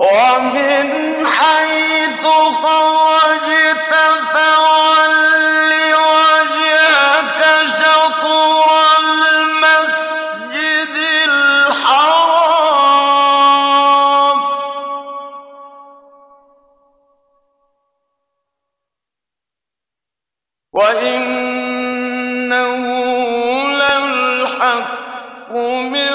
وَمِنْ حَيْثُ خَرَجْتَ فَوَلِّ وَجْهَكَ شَطْرَ الْمَسْجِدِ الْحَرَامِ ۖ وَإِنَّهُ لَلْحَقُّ مِن